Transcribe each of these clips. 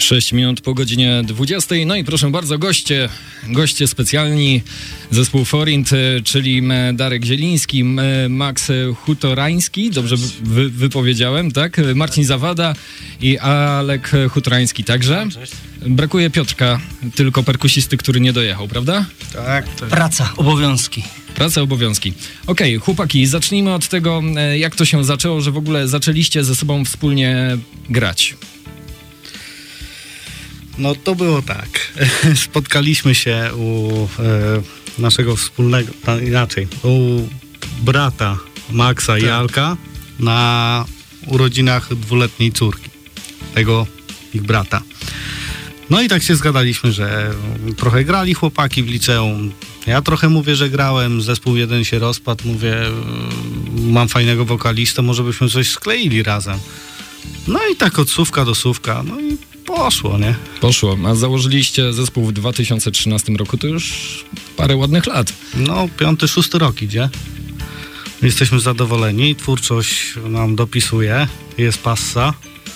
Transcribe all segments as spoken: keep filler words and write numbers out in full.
sześć minut po godzinie dwudziestej. No i proszę bardzo, goście, goście specjalni, zespół Forint, czyli Darek Zieliński, Max Hutorański, dobrze wy, wypowiedziałem, tak? Marcin Zawada i Alek Hutorański także. Brakuje Piotrka, tylko perkusisty, który nie dojechał, prawda? Tak. tak. Praca, obowiązki. Praca, obowiązki. Okej, okay, chłopaki, zacznijmy od tego, jak to się zaczęło, że w ogóle zaczęliście ze sobą wspólnie grać. No to było tak. Spotkaliśmy się u e, naszego wspólnego, ta, inaczej, u brata Maxa tak. i Alka na urodzinach dwuletniej córki tego ich brata. No i tak się zgadaliśmy, że trochę grali chłopaki w liceum. Ja trochę mówię, że grałem, zespół jeden się rozpadł, mówię, mam fajnego wokalistę, może byśmy coś skleili razem. No i tak od słówka do słówka, no i poszło, nie? Poszło, a założyliście zespół w dwa tysiące trzynastym roku, to już parę ładnych lat. No, piąty, szósty rok idzie. Jesteśmy zadowoleni, twórczość nam dopisuje, jest passa.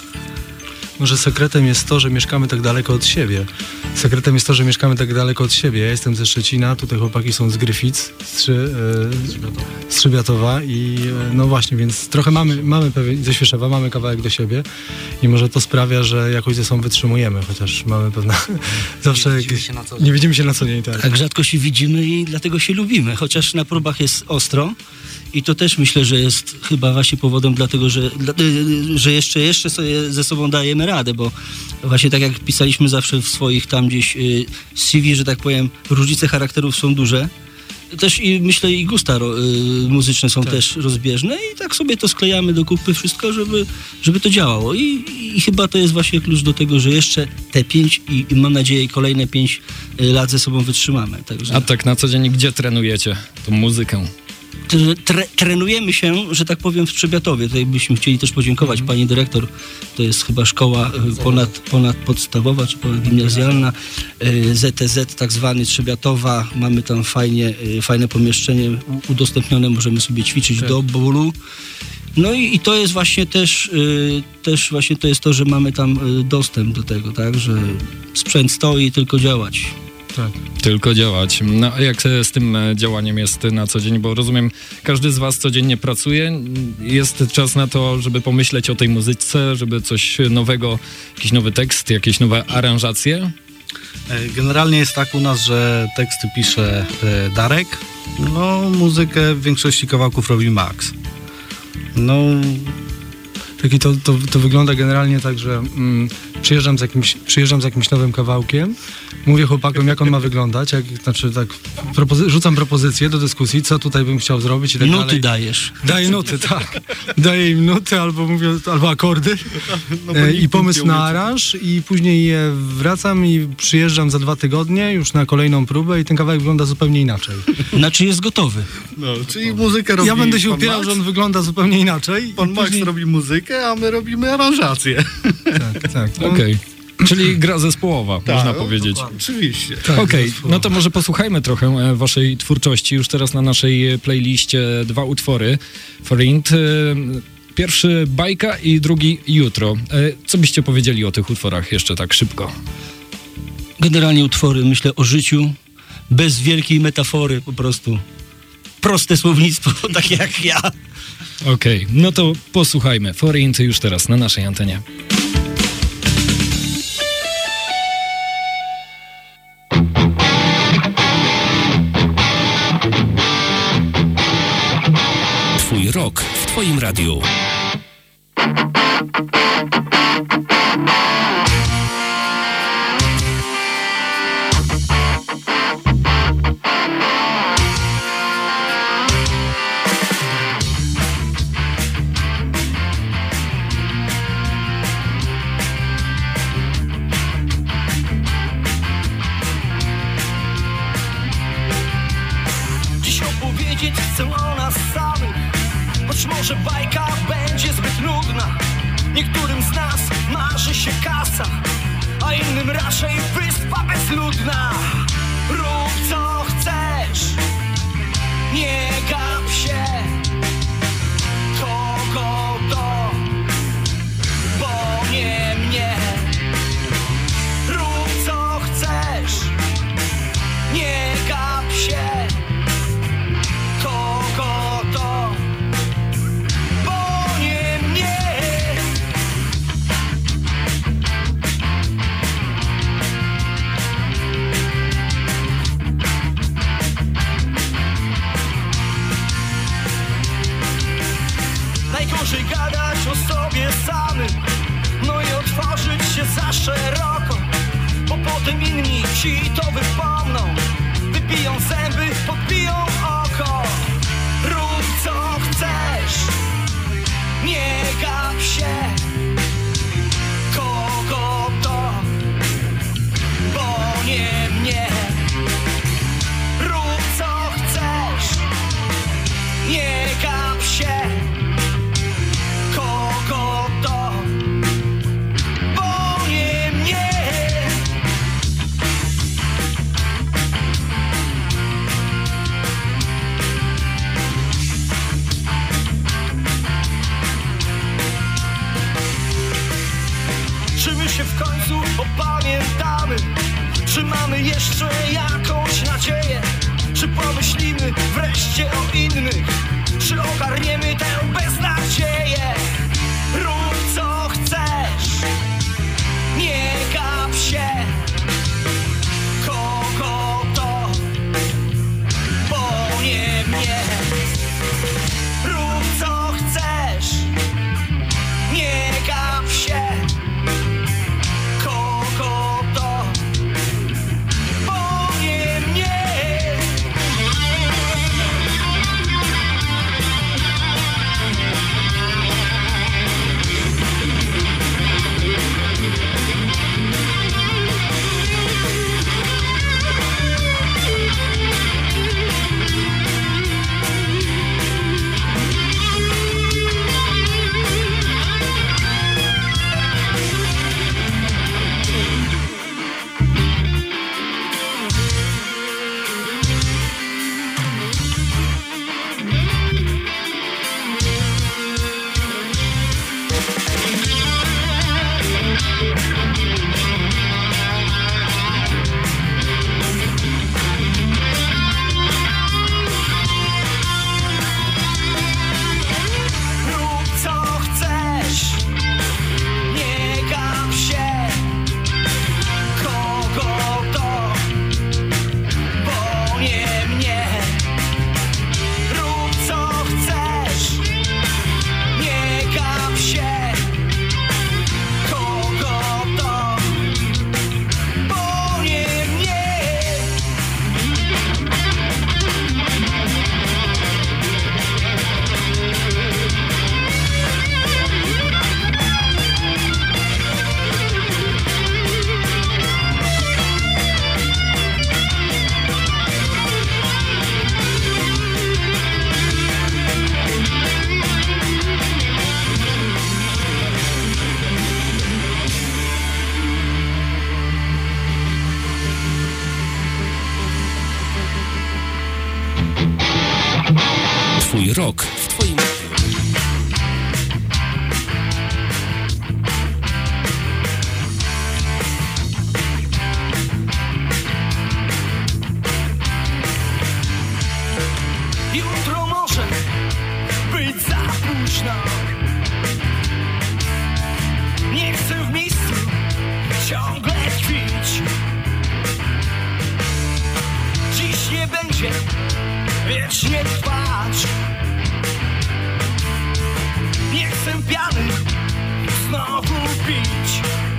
Może sekretem jest to, że mieszkamy tak daleko od siebie. Sekretem jest to, że mieszkamy tak daleko od siebie. Ja jestem ze Szczecina, tutaj chłopaki są z Gryfic, z, e, z Trzebiatowa i e, no właśnie, więc trochę mamy, mamy pewien, ze Świeszewa mamy kawałek do siebie i może to sprawia, że jakoś ze sobą wytrzymujemy, chociaż mamy pewne... zawsze nie widzimy jakieś, się na co dzień. Nie widzimy się na co dzień, tak. Tak rzadko się widzimy i dlatego się lubimy, chociaż na próbach jest ostro. I to też myślę, że jest chyba właśnie powodem dlatego, że, że jeszcze, jeszcze sobie ze sobą dajemy radę, bo właśnie tak jak pisaliśmy zawsze w swoich tam gdzieś C V, że tak powiem, różnice charakterów są duże. Też i myślę i gusta ro, y, muzyczne są tak. też rozbieżne i tak sobie to sklejamy do kupy wszystko, żeby, żeby to działało. I, I chyba to jest właśnie klucz do tego, że jeszcze te pięć i, i mam nadzieję kolejne pięć lat ze sobą wytrzymamy. Także... A tak na co dzień gdzie trenujecie tą muzykę? Tre, trenujemy się, że tak powiem, w Trzebiatowie. Tutaj byśmy chcieli też podziękować mm. pani dyrektor. To jest chyba szkoła ponad, ponad podstawowa czy ponadgimnazjalna, Z T Z tak zwany Trzebiatowa. Mamy tam fajnie, fajne pomieszczenie udostępnione, możemy sobie ćwiczyć tak. do bólu. No i, i to jest właśnie też, y, też właśnie to jest to, że mamy tam dostęp do tego, tak, że sprzęt stoi, tylko działać. Tak. Tylko działać. No a jak z tym działaniem jest na co dzień? Bo rozumiem, każdy z was codziennie pracuje. Jest czas na to, żeby pomyśleć o tej muzyce, żeby coś nowego, jakiś nowy tekst, jakieś nowe aranżacje? Generalnie jest tak u nas, że teksty pisze Darek, no muzykę w większości kawałków robi Max. No... Tak i to, to, to wygląda generalnie tak, że mm, przyjeżdżam, z jakimś, przyjeżdżam z jakimś nowym kawałkiem, mówię chłopakom, jak on ma wyglądać, jak, znaczy tak propozy- rzucam propozycje do dyskusji, co tutaj bym chciał zrobić i tak nuty dalej. dajesz. Daję nuty, tak. Daję im nuty albo mówię, albo akordy no e, i pomysł na aranż i później je wracam i przyjeżdżam za dwa tygodnie już na kolejną próbę i ten kawałek wygląda zupełnie inaczej. Znaczy jest gotowy. No, czyli muzykę robi Ja będę się pan upierał, Max, że on wygląda zupełnie inaczej. Pan Max później... robi muzykę, a my robimy aranżację. Tak, tak. No. Okej. Okay. Czyli gra zespołowa, tak, można no, powiedzieć. Oczywiście. Tak, Okej, okay. No to może posłuchajmy trochę waszej twórczości. Już teraz na naszej playliście dwa utwory. Forint. Pierwszy Bajka i drugi Jutro. Co byście powiedzieli o tych utworach jeszcze tak szybko? Generalnie utwory, myślę o życiu, bez wielkiej metafory, po prostu. Proste słownictwo, takie jak ja. Okej, okay. No to posłuchajmy. Forint już teraz na naszej antenie. Twój rok w twoim radiu. Chcę o nas samych, choć może bajka będzie zbyt nudna. Niektórym z nas marzy się kasa, a innym raczej wyspa bezludna. Rób co chcesz, nie gap się, kogo to, bo nie mnie. szeroko, bo potem inni ci to wypomną. Wybiją zęby, podbiją oko. Rób co chcesz, nie gap się. Kogo to? Bo nie mnie. Rób co chcesz, nie gap się. Kogo to? Bo nie mnie. Czy my się w końcu opamiętamy? Czy mamy jeszcze jakąś nadzieję? Czy pomyślimy wreszcie o innych? Czy ogarniemy tę beznadzieję? Rób co chcesz, nie gap się. Kogo to? Bo nie mnie. Rób co chcesz, nie gap się. Kogo to? Bo nie mnie. Rób co chcesz, nie gap się. Kogo to? Bo nie mnie. Rób co chcesz, nie gap się. Kogo to? Bo nie mnie. Twój rok w twoim radiu. Jutro może być za późno. Nie chcę w miejscu ciągle tkwić. Dziś nie będzie wiecznie trwać. Nie chcę piany znowu pić.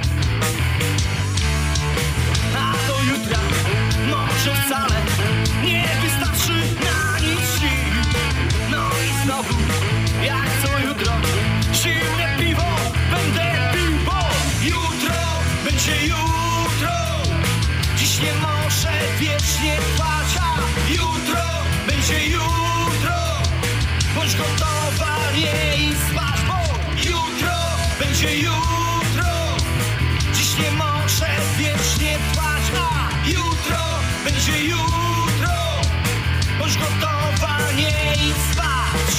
A do jutra może wcale nie wystarczy na nic sił. No i znowu jak co jutro zimne piwo będę pił, bo jutro będzie jutro. Dziś nie może wiecznie trwać, a jutro będzie jutro. Bądź gotowa, nie idź spać, bo jutro będzie jutro. Dziś nie może wiecznie trwać, a jutro będzie jutro. Bądź gotowa, nie idź spać.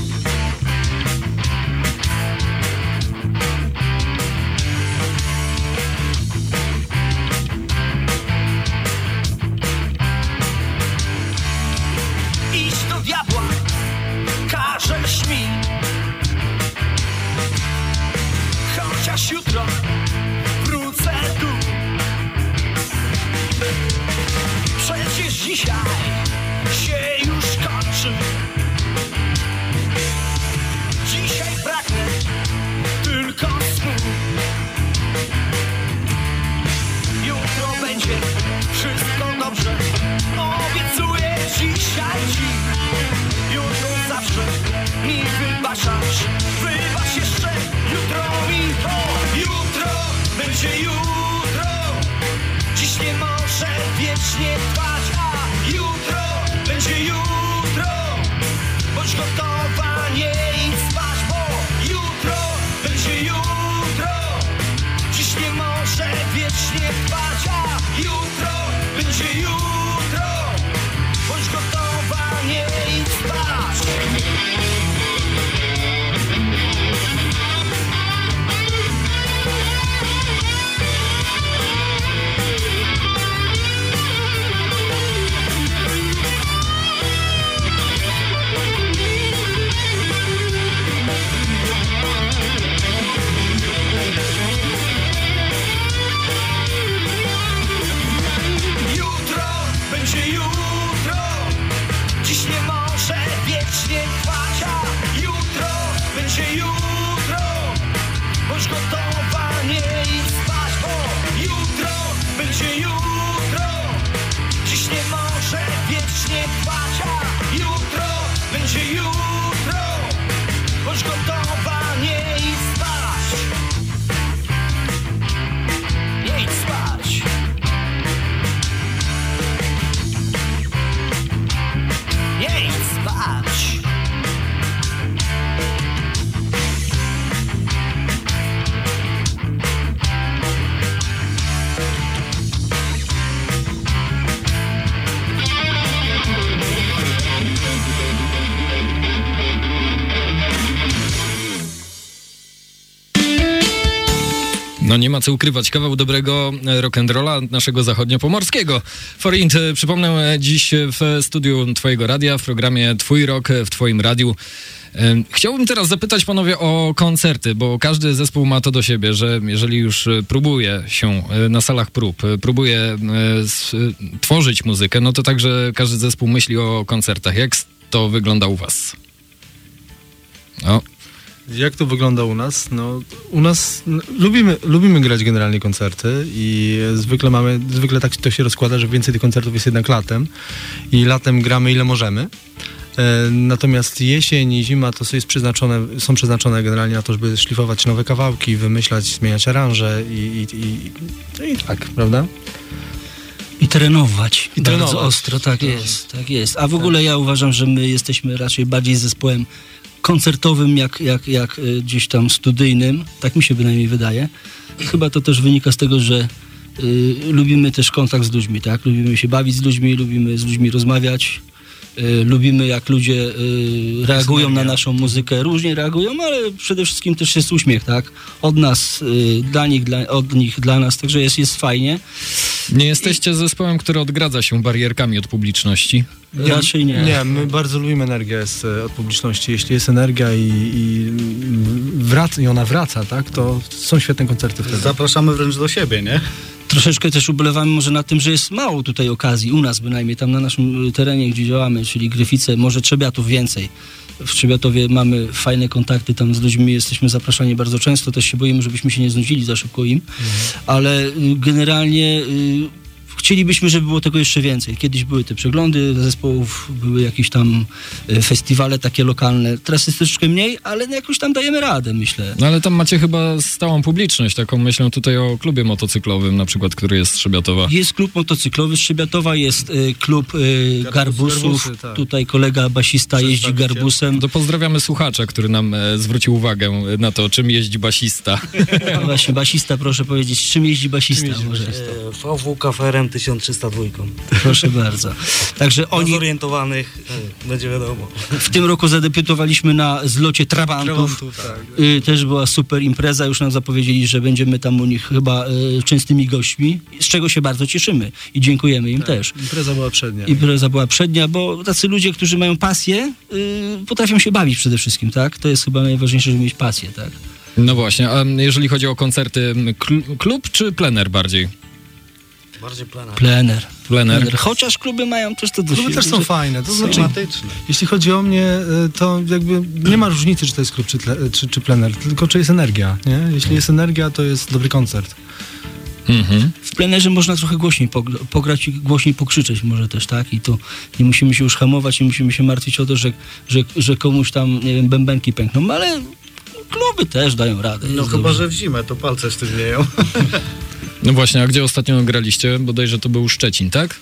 Idź do diabła, każesz mi. Chociaż jutro wrócę tu. Przecież dzisiaj się już kończy. Dzisiaj pragnę tylko snu. No nie ma co ukrywać, kawał dobrego rock'n'rolla naszego zachodniopomorskiego. Forint, przypomnę, dziś w studiu twojego radia, w programie Twój Rok w twoim radiu. Chciałbym teraz zapytać panowie o koncerty, bo każdy zespół ma to do siebie, że jeżeli już próbuje się na salach prób, próbuje tworzyć muzykę, no to także każdy zespół myśli o koncertach. Jak to wygląda u was? O. Jak to wygląda u nas? No, u nas no, lubimy, lubimy grać generalnie koncerty i zwykle mamy, zwykle tak to się rozkłada, że więcej tych koncertów jest jednak latem i latem gramy ile możemy. E, natomiast jesień i zima to jest przeznaczone, są przeznaczone generalnie na to, żeby szlifować nowe kawałki, wymyślać, zmieniać aranże i, i, i, i, i tak, prawda? I trenować. I bardzo trenować. ostro, tak jest, tak jest. A w ogóle ja uważam, że my jesteśmy raczej bardziej zespołem koncertowym, jak, jak, jak y, gdzieś tam studyjnym. Tak mi się bynajmniej wydaje. Chyba to też wynika z tego, że y, lubimy też kontakt z ludźmi, tak? Lubimy się bawić z ludźmi, lubimy z ludźmi rozmawiać. Y, lubimy, jak ludzie y, reagują na naszą muzykę. Różnie reagują, ale przede wszystkim też jest uśmiech, tak? Od nas, y, dla nich, dla, od nich, dla nas. Także jest, jest fajnie. Nie jesteście zespołem, który odgradza się barierkami od publiczności? Raczej nie. Nie, my bardzo lubimy energię z, od publiczności. Jeśli jest energia i, i, wraca, i ona wraca, tak, to są świetne koncerty wtedy. Zapraszamy wręcz do siebie, nie? Troszeczkę też ubolewamy może na tym, że jest mało tutaj okazji, u nas bynajmniej, tam na naszym terenie, gdzie działamy, czyli Gryfice, może Trzebiatów więcej. W Trzebiatowie mamy fajne kontakty tam z ludźmi, jesteśmy zapraszani bardzo często, też się boimy, żebyśmy się nie znudzili za szybko im, mhm. ale generalnie y, chcielibyśmy, żeby było tego jeszcze więcej. Kiedyś były te przeglądy zespołów, były jakieś tam y, festiwale takie lokalne, teraz jest troszeczkę mniej, ale jakoś tam dajemy radę, myślę. No ale tam macie chyba stałą publiczność, taką myślę tutaj o klubie motocyklowym na przykład, który jest z Trzebiatowa. Jest klub motocyklowy z Trzebiatowa, jest y, klub y, Garbus, garbusów, garbusy, tak. tutaj kolega basista jeździ garbusem. To pozdrawiamy słuchacza, który nam e, zwrócił uwagę na to, czym jeździ basista. No właśnie, basista, proszę powiedzieć, czym jeździ basista? Czym jeździ może? basista? V W K F R M tysiąc trzysta dva. Proszę bardzo. Także Oni... oni Zorientowanych e, będzie wiadomo. w tym roku zadebiutowaliśmy na zlocie Trabantów. Trabantów, tak. Y, też była super impreza, już nam zapowiedzieli, że będziemy tam u nich chyba y, częstymi gośćmi, z czego się bardzo cieszymy i dziękujemy im Tak, też. impreza była przednia. Impreza była przednia, bo tacy ludzie, którzy mają pasję, y, potrafią się bawić przede wszystkim, tak? To jest chyba najważniejsze, żeby mieć pasję, tak? No właśnie, a jeżeli chodzi o koncerty, kl- klub czy plener bardziej? Bardziej plana. Plener. Plener. Plener. Chociaż kluby mają też to do Kluby siebie, też są że- fajne. To znaczy, Klimatyczne. jeśli chodzi o mnie, y, to jakby nie ma różnicy, czy to jest klub, czy, tle, czy, czy plener, tylko czy jest energia, nie? Jeśli jest energia, to jest dobry koncert. Mhm. W plenerze można trochę głośniej pogr- pograć i głośniej pokrzyczeć może też, tak? I to nie musimy się już hamować, nie musimy się martwić o to, że, że, że komuś tam, nie wiem, bębenki pękną, ale kluby też dają radę. No jest chyba, dobrze. że w zimę to palce sztywnieją. No właśnie, a gdzie ostatnio graliście? Bodajże to był Szczecin, tak?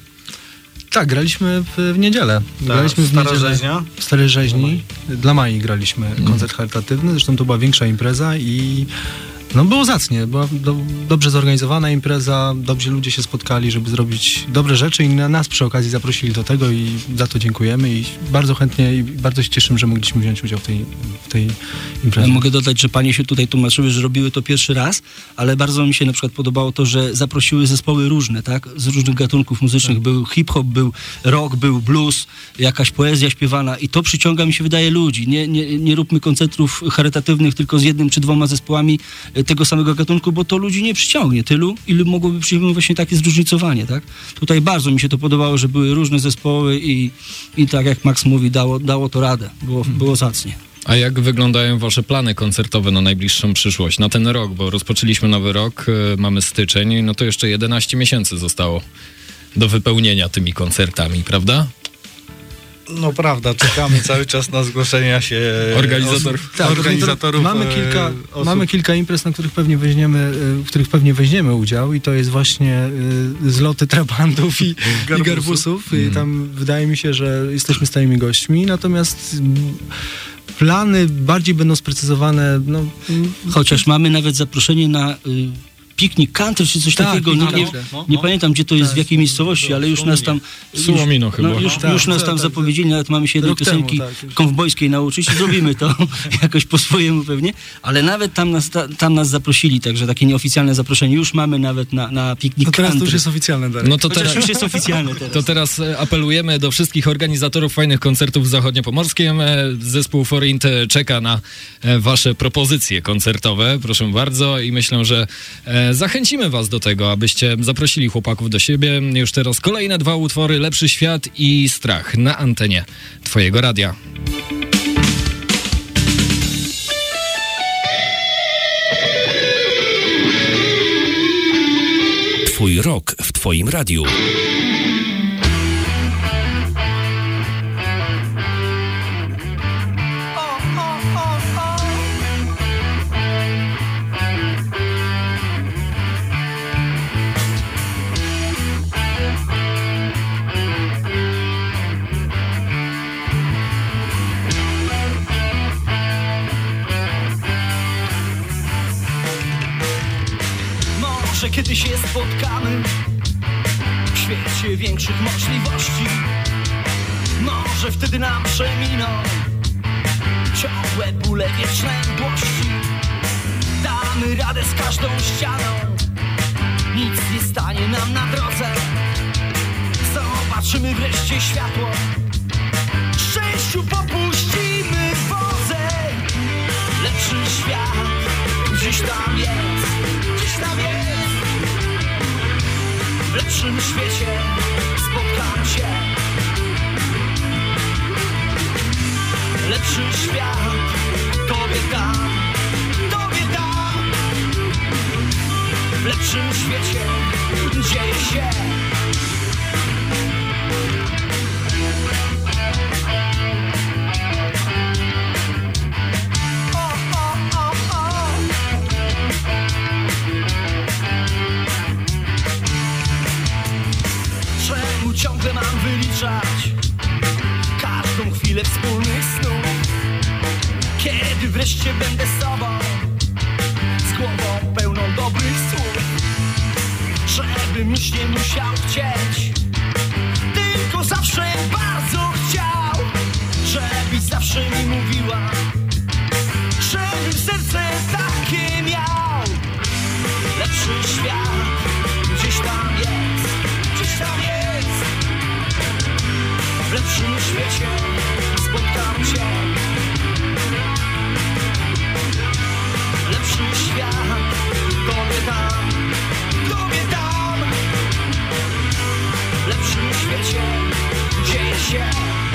Tak, graliśmy w, w niedzielę. Graliśmy w Stara niedzielę. Rzeźnia. W Starej Rzeźni. Dla Mai graliśmy koncert charytatywny, zresztą to była większa impreza i no było zacnie, była do, dobrze zorganizowana impreza, dobrzy ludzie się spotkali, żeby zrobić dobre rzeczy i na nas przy okazji zaprosili do tego i za to dziękujemy i bardzo chętnie i bardzo się cieszymy, że mogliśmy wziąć udział w tej, w tej Ja imprezie. mogę dodać, że panie się tutaj tłumaczyły, że robiły to pierwszy raz, ale bardzo mi się na przykład podobało to, że zaprosiły zespoły różne, tak? Z różnych gatunków muzycznych. Był hip-hop, był rock, był blues, jakaś poezja śpiewana i to przyciąga, mi się wydaje, ludzi. Nie, nie, nie róbmy koncertów charytatywnych tylko z jednym czy dwoma zespołami tego samego gatunku, bo to ludzi nie przyciągnie tylu, ilu mogłoby przyciągnąć właśnie takie zróżnicowanie, tak? Tutaj bardzo mi się to podobało, że były różne zespoły i, i tak jak Max mówi, dało, dało to radę. Było, było zacnie. A jak wyglądają wasze plany koncertowe na najbliższą przyszłość, na ten rok? Bo rozpoczęliśmy nowy rok, y, mamy styczeń, no to jeszcze jedenaście miesięcy zostało do wypełnienia tymi koncertami, prawda? No prawda, czekamy cały czas na zgłoszenia się Organizatorów. osób, Tak, organizatorów. Mamy e, kilka, osób. mamy kilka imprez, na których pewnie weźmiemy, e, w których pewnie weźmiemy udział i to jest właśnie e, zloty trabantów i, i Garbusów. garbusów. I tam wydaje mi się, że jesteśmy stałymi gośćmi, natomiast mm, plany bardziej będą sprecyzowane, no, mm, Chociaż mamy nawet zaproszenie na y, piknik country czy coś Tak, takiego. Nie, piknik nie, country. No, nie no. pamiętam, gdzie to jest, Tak, w jakiej miejscowości, ale już nas tam... Sułomino już, chyba. No, już, Tak, już nas tak, tam tak, zapowiedzieli, nawet mamy się jednej rok temu, piosenki tak. konwbojskiej nauczyć i zrobimy to jakoś po swojemu pewnie, ale nawet tam nas, ta, tam nas zaprosili, także takie nieoficjalne zaproszenie już mamy nawet na, na piknik No teraz to country. już jest oficjalne, Darek. No to Chociaż teraz, już jest oficjalne teraz. to teraz e, apelujemy do wszystkich organizatorów fajnych koncertów w Zachodniopomorskiem. E, Zespół Forint e, czeka na e, wasze propozycje koncertowe, proszę bardzo, i myślę, że e, zachęcimy was do tego, abyście zaprosili chłopaków do siebie. Już teraz kolejne dwa utwory, Lepszy Świat i Strach na antenie twojego radia. Twój rok w twoim radiu. Może kiedyś się spotkamy w świecie większych możliwości. Może wtedy nam przeminą ciągłe bóle wiecznej mdłości. Damy radę z każdą ścianą, nic nie stanie nam na drodze. Zobaczymy wreszcie światło, szczęściu popuścimy wodze. Lepszy świat gdzieś tam jest, gdzieś tam jest. W lepszym świecie spotkam cię. Lepszy świat tobie dam, tobie dam. W lepszym świecie dzieje się. Czemu ciągle mam wyliczać każdą chwilę wspólnych snów? Kiedy wreszcie będę sobą, z głową pełną dobrych słów? Żebym już nie musiał chcieć, tylko zawsze bardzo chciał. Żebyś zawsze mi mówiła, żebym serce takie miał. Lepszy świat gdzieś tam jest, gdzieś tam jest. W lepszym świecie spotkam cię. Lepszy świat tobie dam, tobie dam. W lepszym świecie dzieje się.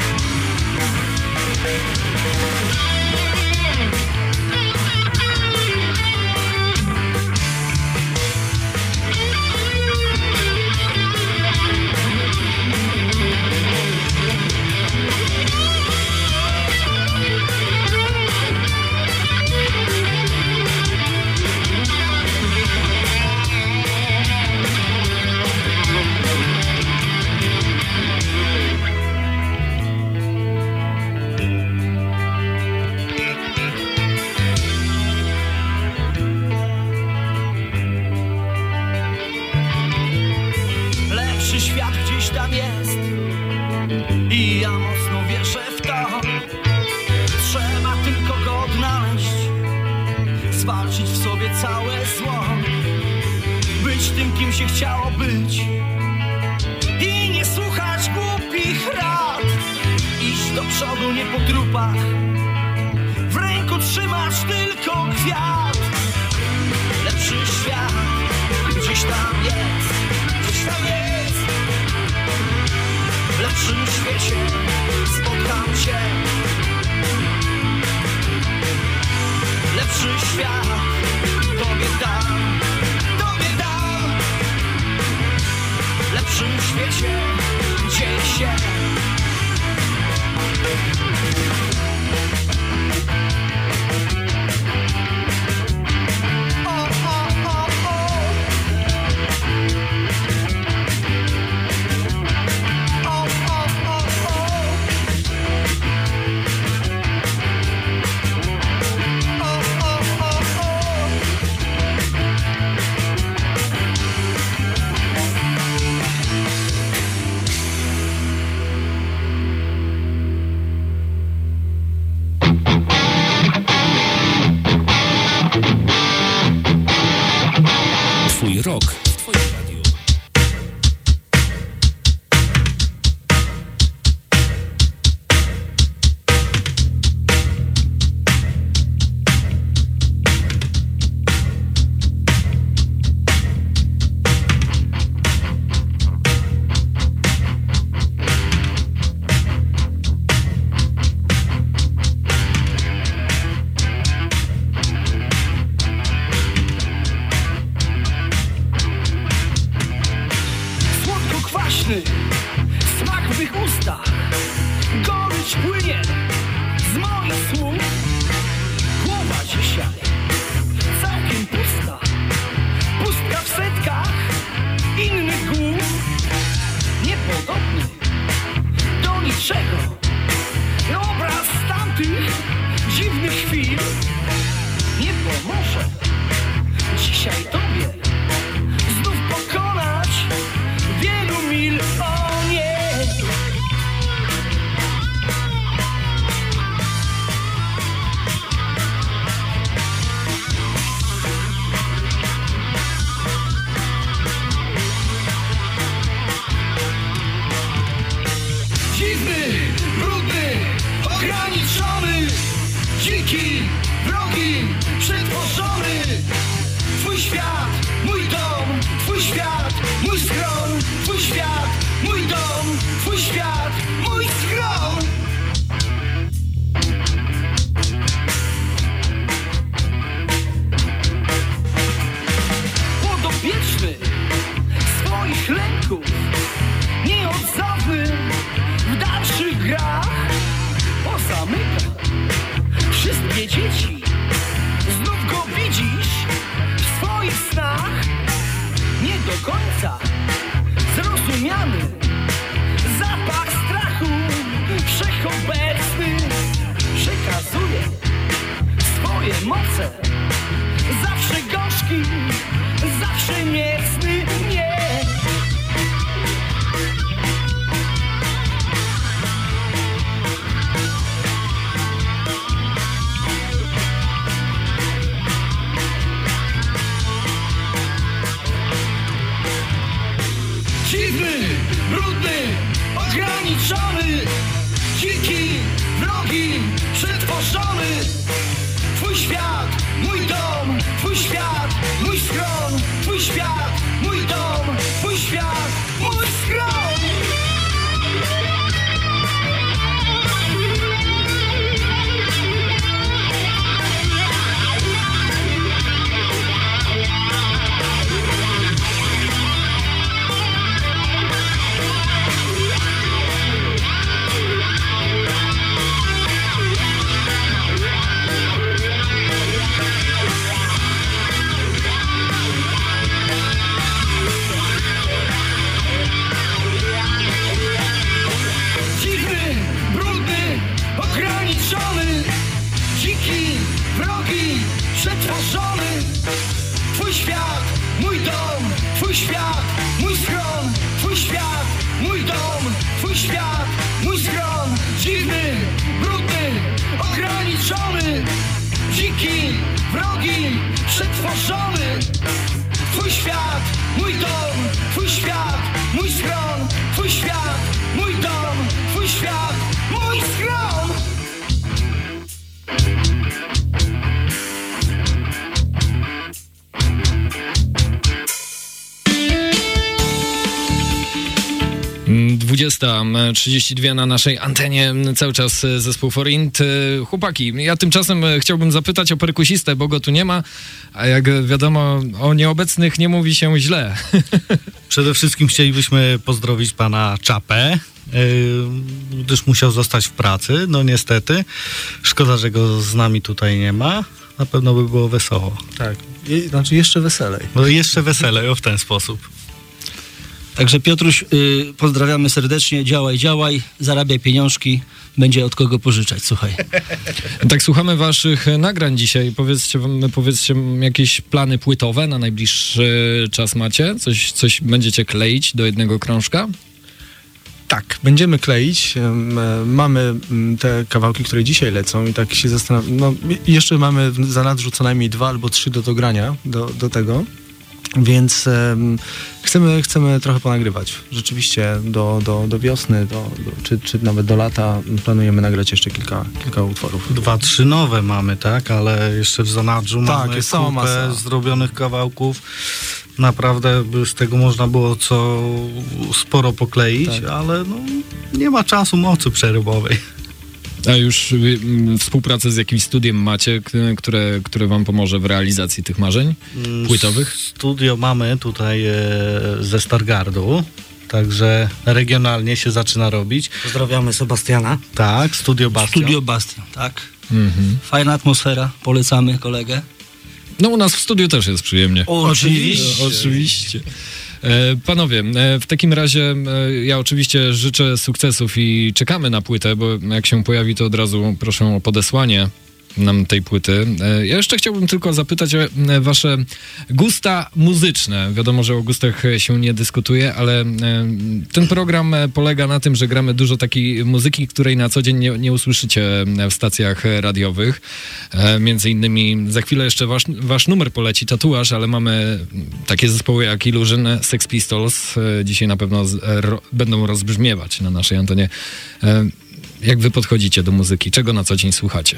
Lepszy świat gdzieś tam jest i ja mocno wierzę w to. Trzeba tylko go odnaleźć, zwalczyć w sobie całe zło, być tym, kim się chciało być i nie słuchać głupich rad. Iść do przodu nie po trupach, w ręku trzymasz tylko kwiat. Lepszy świat gdzieś tam jest, gdzieś tam jest. W lepszym świecie spotkam cię. Lepszy świat tobie dam, tobie dam. W lepszym świecie dzieje się. rok w twoim radiu. Słodko-kwaśny smak w mych ustach, gorycz płynie z moich słów. Głowa dzisiaj całkiem pusta, pustka w setkach innych głów. Niepodobny do niczego obraz tamtych dziwnych chwil nie pomoże dzisiaj tobie znów pokonać wielu mil. O nie! Dziwny, brudny, ograniczony, dziki, wrogi, przetworzony. Twój świat, mój dom, twój świat, mój schron. Twój świat, mój dom, twój świat, mój schron. Podopieczny swoich lęków, nieodzowny w dalszych grach, pozamyka wszystkie dzieci. Znów go widzisz w swoich snach, nie do końca zrozumiany zapach strachu wszechobecny przekazuje swoje moce. Zawsze gorzki, zawsze niecny, nie. Dziwny, brudny, ograniczony, dziki, wrogi, przetworzony. Twój świat, mój dom, twój świat, mój schron. Twój świat, mój dom, twój świat, mój schron. Dziwny, brudny, ograniczony, dziki, wrogi, przetworzony. Twój świat, mój dom, twój świat, mój schron. Twój świat, mój dom, twój świat, mój schron. Dziwny, brudny, ograniczony, dziki, wrogi, przetworzony. Twój świat, mój dom, twój świat, mój schron. Twój świat, mój dom, twój świat, mój schron. dwudziesta trzydzieści dwa na naszej antenie, cały czas zespół Forint. Chłopaki, ja tymczasem chciałbym zapytać o perkusistę, bo go tu nie ma, a jak wiadomo, o nieobecnych nie mówi się źle. Przede wszystkim chcielibyśmy pozdrowić pana Czapę, yy, gdyż musiał zostać w pracy, no niestety. Szkoda, że go z nami tutaj nie ma. Na pewno by było wesoło. Tak, I, znaczy jeszcze weselej. No jeszcze weselej, o w ten sposób. Także Piotruś, y, pozdrawiamy serdecznie, działaj, działaj, zarabiaj pieniążki, będzie od kogo pożyczać, słuchaj. Tak, słuchamy waszych nagrań dzisiaj. Powiedzcie, powiedzcie jakieś plany płytowe na najbliższy czas macie? Coś, coś będziecie kleić do jednego krążka? Tak, będziemy kleić. em, e, Mamy mm, te kawałki, które dzisiaj lecą i tak się zastanawiam. No, i- jeszcze mamy w zanadrzu co najmniej dwa albo trzy do dogrania do, do tego. Więc em, chcemy, chcemy trochę ponagrywać. Rzeczywiście do, do, do wiosny, do, do, czy, czy nawet do lata planujemy nagrać jeszcze kilka, kilka utworów. Dwa, trzy nowe mamy, tak? Ale jeszcze w zanadrzu Tak, mamy jest cała kupę masa. zrobionych kawałków. Naprawdę by z tego można było co sporo pokleić, Tak. ale no, nie ma czasu mocy przerybowej. A już y, m, współpracę z jakimś studiem macie, k- które, które wam pomoże w realizacji tych marzeń płytowych? Studio mamy tutaj e, ze Stargardu, także regionalnie się zaczyna robić. Pozdrawiamy Sebastiana. Tak, Studio Bastion. Studio Bastion, tak. Mhm. Fajna atmosfera, polecamy kolegę. No u nas w studiu też jest przyjemnie. Oczywiście. Oczywiście. E, Panowie, e, w takim razie e, ja oczywiście życzę sukcesów i czekamy na płytę, bo jak się pojawi, to od razu proszę o podesłanie nam tej płyty. E, Ja jeszcze chciałbym tylko zapytać o e, wasze gusta muzyczne. Wiadomo, że o gustach e, się nie dyskutuje, ale e, ten program e, polega na tym, że gramy dużo takiej muzyki, której na co dzień nie, nie usłyszycie e, w stacjach e, radiowych. E, Między innymi za chwilę jeszcze wasz, wasz numer poleci, Tatuaż, ale mamy takie zespoły jak Illusion, Sex Pistols. E, Dzisiaj na pewno z, e, ro, będą rozbrzmiewać na naszej antenie. E, Jak wy podchodzicie do muzyki? Czego na co dzień słuchacie?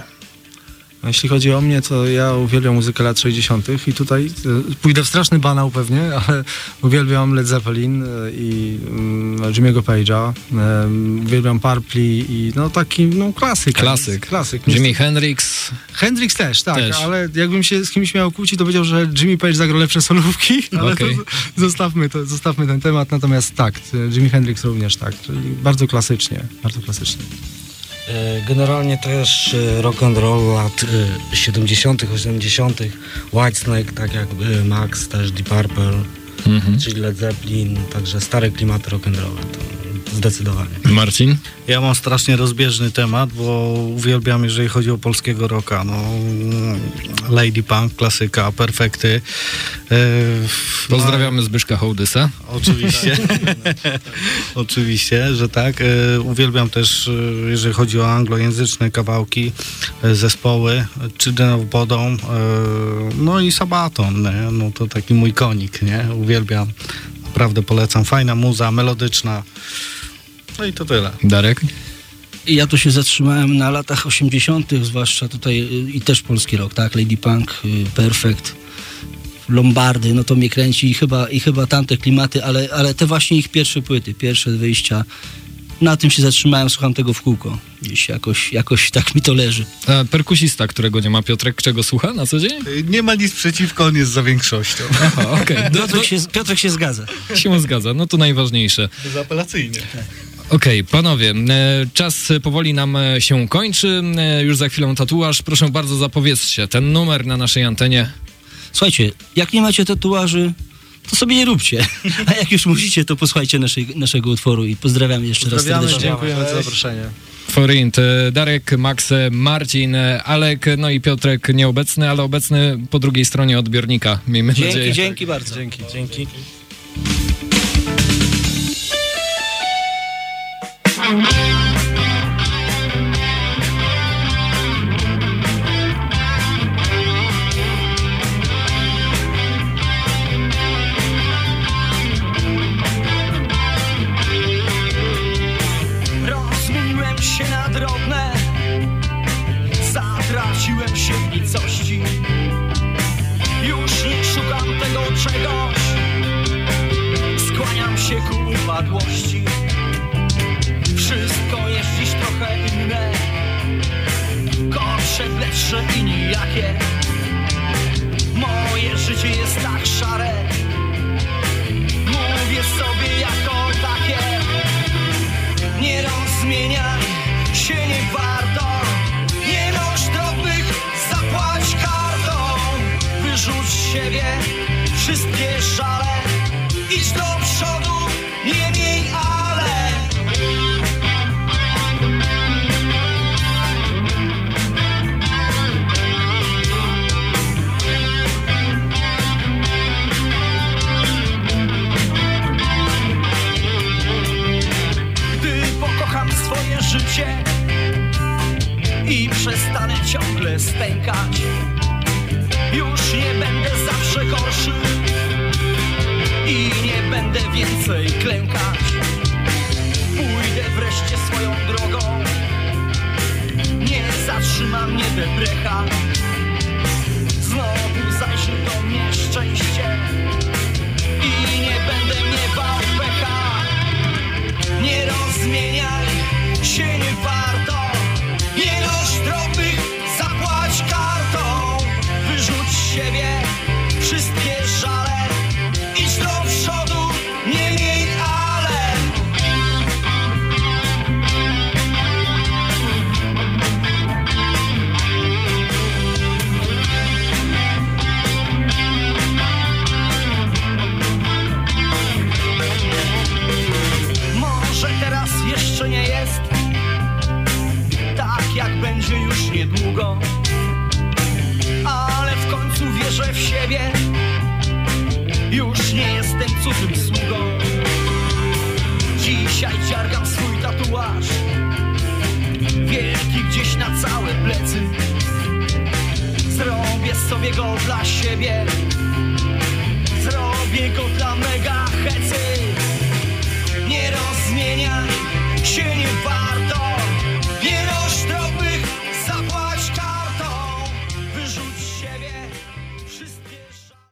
A jeśli chodzi o mnie, to ja uwielbiam muzykę lat sześćdziesiątych i tutaj y, pójdę w straszny banał pewnie, ale uwielbiam Led Zeppelin y, i y, Jimmy'ego Page'a, y, uwielbiam Purple i no taki, no klasyk. Klasyk. Klasyk. Jimi Hendrix. Hendrix też, tak, Też. ale jakbym się z kimś miał kłócić, to powiedział, że Jimmy Page zagrał lepsze solówki, ale Okej. to zostawmy, to, zostawmy ten temat, natomiast tak, Jimi Hendrix również tak, czyli bardzo klasycznie, bardzo klasycznie. E, Generalnie też e, rock and roll lat e, siedemdziesiątych, osiemdziesiątych. Whitesnake, tak jak e, Max, też Deep Purple, Mhm. czyli Led Zeppelin, także stare klimaty rock and roll, to zdecydowanie. Marcin? Ja mam strasznie rozbieżny temat, bo uwielbiam, jeżeli chodzi o polskiego rocka, no Lady Punk, klasyka, perfekty. E, Pozdrawiamy Zbyszka Hołdysa. Oczywiście. Oczywiście, że tak. E, uwielbiam też, e, jeżeli chodzi o anglojęzyczne kawałki, e, zespoły, Children of Bodom, e, no i Sabaton, nie? No to taki mój konik, nie? Uwielbiam. Naprawdę polecam. Fajna muza, melodyczna. No i to tyle. Darek? I ja tu się zatrzymałem na latach osiemdziesiątych, zwłaszcza tutaj y, i też polski rok, tak? Lady Punk, y, Perfect, Lombardy, no to mnie kręci i chyba, i chyba tamte klimaty, ale, ale te właśnie ich pierwsze płyty, pierwsze wyjścia, na tym się zatrzymałem, słucham tego w kółko. Gdzieś jakoś, jakoś tak mi to leży. A perkusista, którego nie ma, Piotrek, czego słucha na co dzień? E, Nie ma nic przeciwko, on jest za większością. Aha, okej. Do- do- Piotrek się, Piotrek się zgadza. się zgadza, no to najważniejsze. Bezapelacyjnie. Okej, panowie, e, czas powoli nam e, się kończy. E, Już za chwilę Tatuaż. Proszę bardzo, zapowiedzcie ten numer na naszej antenie. Słuchajcie, jak nie macie tatuaży, to sobie nie róbcie. A jak już musicie, to posłuchajcie naszej, naszego utworu i pozdrawiam jeszcze raz Pozdrawiamy, serdecznie. dziękujemy za zaproszenie. Forint, e, Darek, Max, e, Marcin, e, Alek, no i Piotrek nieobecny, ale obecny po drugiej stronie odbiornika. Miejmy Dzięki, nadzieję. dzięki bardzo. Dzięki. Dzięki. Rozmieniłem się na drobne, zatraciłem się w nicości. Już nie szukam tego czegoś, skłaniam się ku upadłości. Wszystko jest dziś trochę inne, gorsze, lepsze i nijakie. Moje życie jest tak szare, mówię sobie jako takie. Nie rozmieniaj się, nie warto, nie noś drobnych, zapłać kartą. Wyrzuć z siebie wszystkie żale, idź do przodu, nie miej ale. Gdy pokocham swoje życie i przestanę ciągle stękać, już nie będę zawsze gorszy, siebie. Już nie jestem cudzym sługą. Dzisiaj dziargam swój tatuaż, wielki gdzieś na całe plecy. Zrobię sobie go dla siebie, zrobię go dla mega